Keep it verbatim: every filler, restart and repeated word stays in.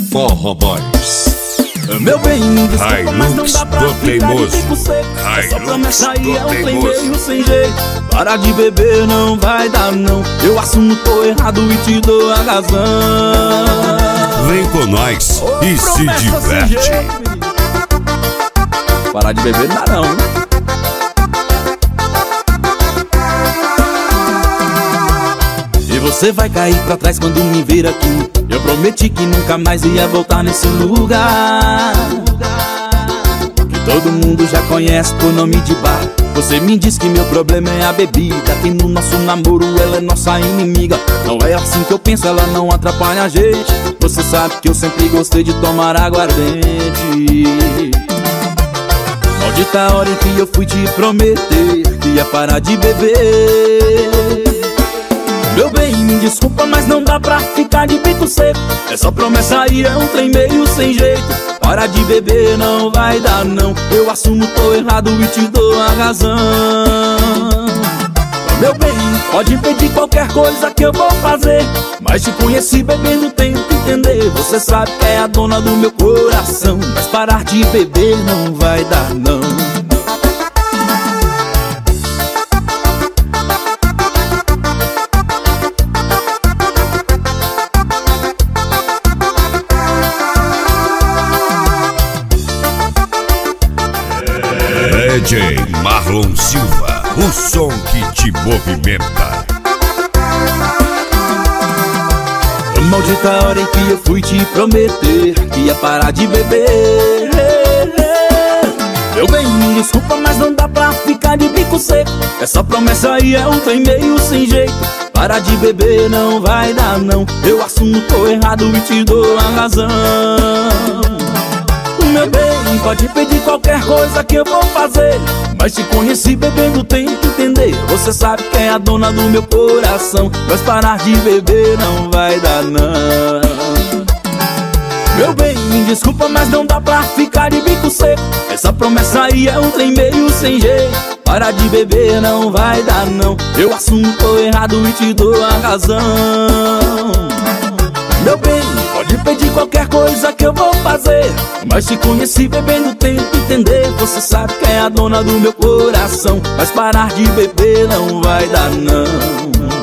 Forró Boys. Meu bem, me desculpa, mas não dá pra ficar de bico seco. Essa promessa aí é um trem meio sem jeito. Para de beber não vai dar não. Eu assumo, tô errado e te dou a razão. Vem com nós Ô, e se diverte. Parar de beber não dá não. E você vai cair pra trás quando me ver aqui. Eu prometi que nunca mais ia voltar nesse lugar que todo mundo já conhece por nome de bar. Você me diz que meu problema é a bebida, que no nosso namoro ela é nossa inimiga. Não é assim que eu penso, ela não atrapalha a gente. Você sabe que eu sempre gostei de tomar aguardente. Maldita hora em que eu fui te prometer que ia parar de beber. Meu bem, me desculpa, mas não dá pra ficar de bico seco. Essa promessa aí é um trem meio sem jeito. Para de beber não vai dar não. Eu assumo, tô errado e te dou a razão. Meu bem, pode pedir qualquer coisa que eu vou fazer, mas te conheci bebendo, tenho que entender. Você sabe que é a dona do meu coração, mas parar de beber não vai dar não. D J Marlon Silva, o som que te movimenta. Maldita hora em que eu fui te prometer que ia parar de beber. Meu bem, me desculpa, mas não dá pra ficar de bico seco. Essa promessa aí é um trem meio sem jeito. Para de beber não vai dar não. Eu assumo, tô errado e te dou a razão. Meu bem, pode pedir qualquer coisa que eu vou fazer, mas te conheci bebendo, tenho que entender. Você sabe que é a dona do meu coração, mas parar de beber não vai dar não. Meu bem, me desculpa, mas não dá pra ficar de bico seco. Essa promessa aí é um trem meio sem jeito. Para de beber não vai dar não. Eu assumo, tô errado e te dou a razão. Meu bem, pode pedir qualquer coisa que eu vou fazer, mas te conheci bebendo, tenho que entender. Você sabe que é a dona do meu coração, mas parar de beber não vai dar não.